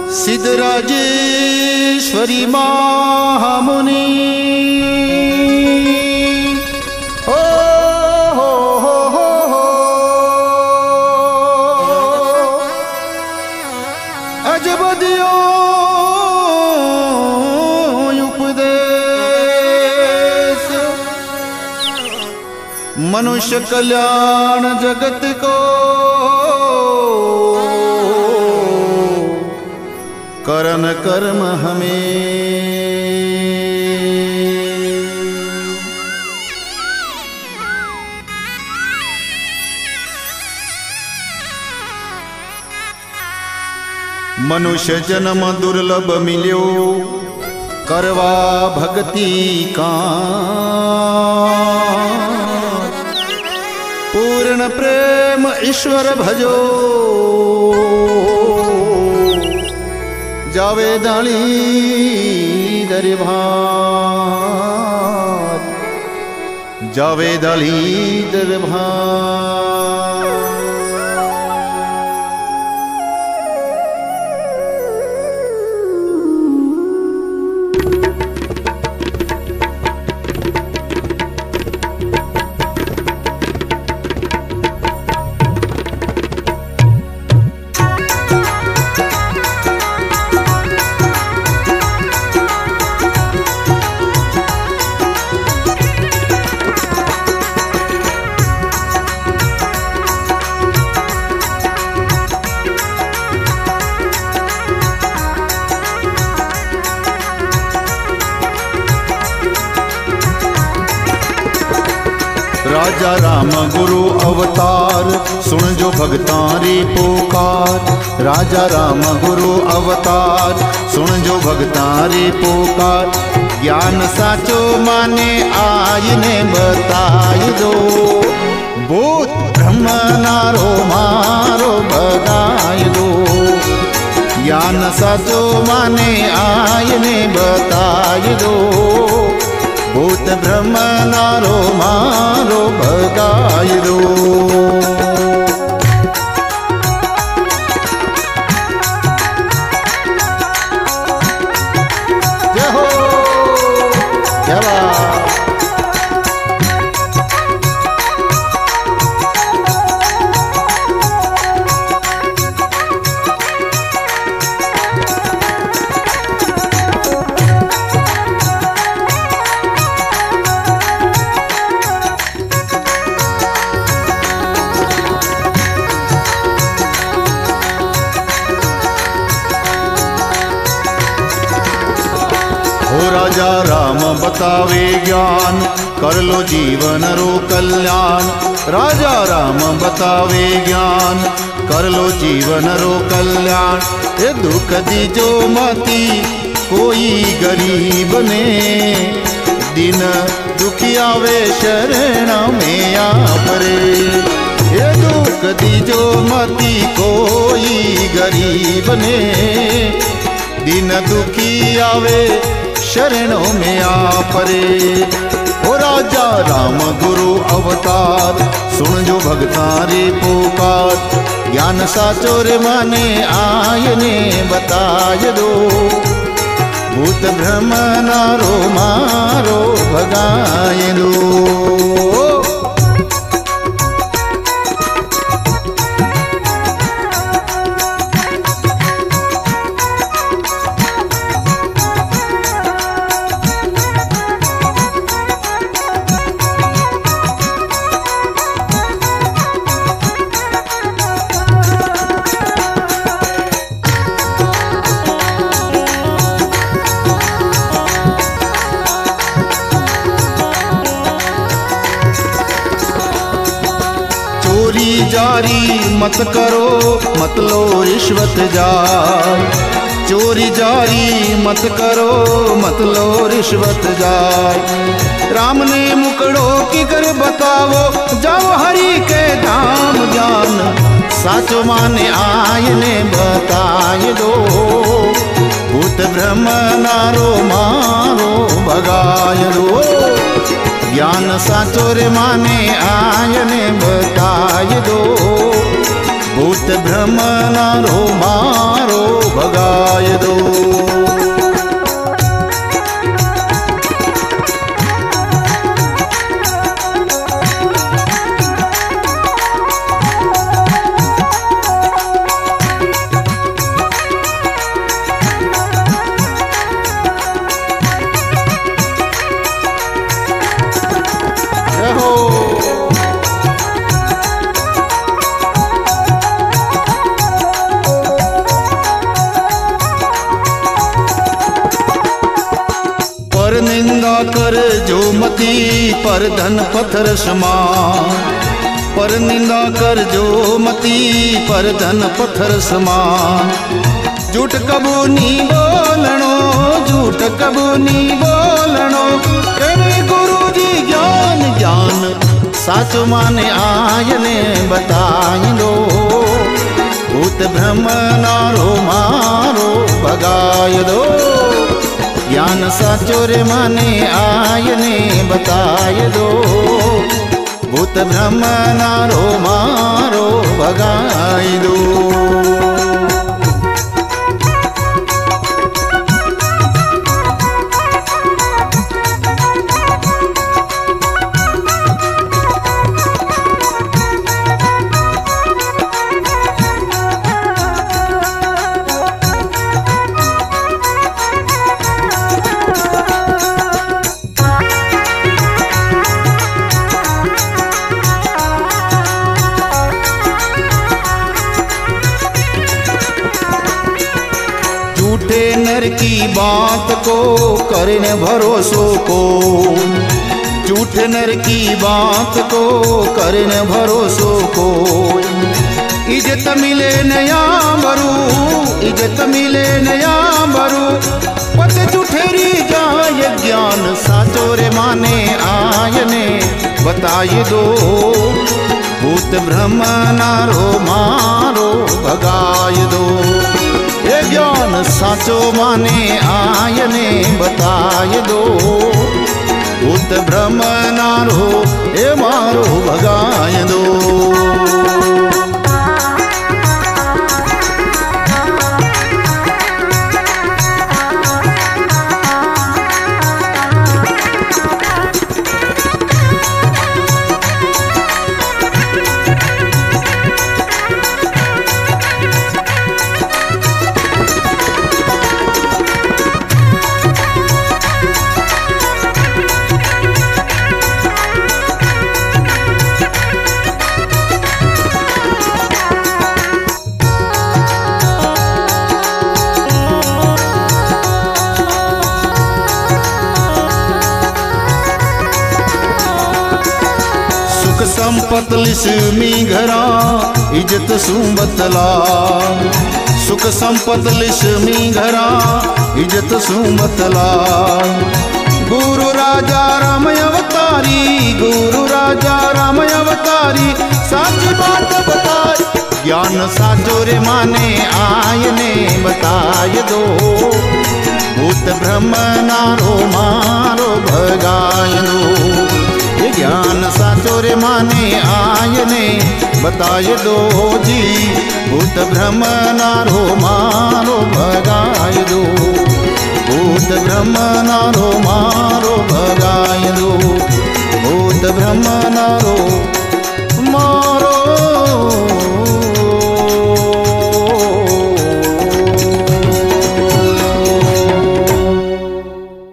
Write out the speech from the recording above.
सिद्धराजेश्वरी महामुनि हो अजब दियो उपदेश मनुष्य कल्याण जगत को करन कर्म हमें मनुष्य जन्म दुर्लभ मिल्यो करवा भक्ति का पूर्ण प्रेम ईश्वर भजो जावे दाली दरबार जावे दाली दरबार। राजा राम गुरु अवतार सुन जो भगतारी पुकार। राजा राम गुरु अवतार सुन जो भगतारी पुकार। ज्ञान साचो माने आईने बताई दो भूत ब्रह्म नारो मारो भगाई दो। ज्ञान साचो माने आईने बताई दो भूत ब्रह्म नारो मारो भगाई दो। जय हो जय राजा राम बतावे ज्ञान कर लो जीवन रो कल्याण। राजा राम बतावे ज्ञान कर लो जीवन रो कल्याण। ये दुख दीजो मती कोई गरीब ने दिन दुखी आवे शरण में आपरे। ये दुख दीजो मती कोई गरीब ने दिन दुखी आवे शरणों में आपरे। ओ राजा राम गुरु अवतार सुन जो भगतारी पुकार। ज्ञान साचो रे माने आयने बताय दो भूत भ्रम नारो मारो भगाय दो। चोरी जारी मत करो मत लो रिश्वत जाए। चोरी जारी मत करो मत लो रिश्वत जाए। राम ने मुकड़ो की कर बतावो जाओ हरि के धाम ज्ञान साचो माने आयने बताय दो भूत ब्रह्म नारो मारो भगाय दो। ज्ञान साचो रे माने आयने बताय दो भूत भ्रम नारो मारो भगाय पर धन पत्थर समान, पर निंदा कर जो मती पर धन पत्थर समान। झूठ कबू नी बोलणो, झूठ कबू नी बोलणो, करे गुरु जी ज्ञान ज्ञान साचो माने आयने बताई दो। भूत ब्रह्म नारो मारो भगाय दो, ज्ञान साचो रे माने आयने बताय दो। भूत ब्रह्म नारो मारो भगाय दो। झूठे नर की बात को करने भरोसो को, झूठे नर की बात को करने भरोसो को। इज्जत मिले नया बरू, इज्जत मिले नया बरू, पत झूठेरी जाय ज्ञान साचो रे माने आयने बताई दो। भूत ब्रह्म नारो मारो भगाय दो, ये ज्ञान साचो माने आयने बताय दो। भूत ब्रह्म नारो ए मारो भगाय दो। संपत लिस्मी घरा इज्जत सुबतला, सुख संपत लिस्मी घरा इज्जत सुबतला। गुरु राजा राम अवतारी, गुरु राजा राम अवतारी, साची बात बताई ज्ञान साचो रे माने आयने बताय दो। भूत ब्रह्म नारो मारो भगाय दो, ये ज्ञान साचो रे माने आयने बताय दो जी। भूत ब्रह्म नारो मारो भगाय दो, भूत ब्रह्म नारो मारो भगाय दो, भूत ब्रह्म नारो